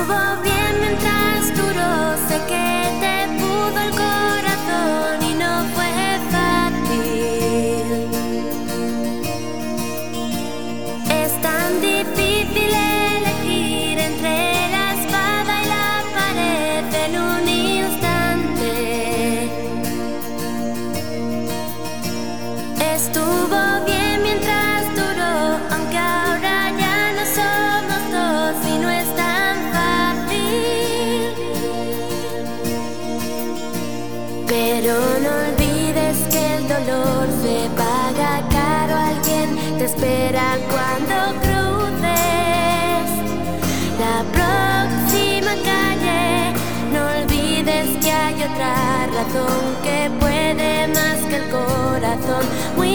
Estuvo bien mientras duró, sé que te pudo el corazón y no fue fácil. Es tan difícil elegir entre la espada y la pared en un instante. Estuvo bien mientras duró, aunque ahora ya no somos dos y no es tan fácil. Pero no olvides que el dolor se paga caro. Alguien te espera cuando cruces la próxima calle. No olvides que hay otra razón que puede más que el corazón.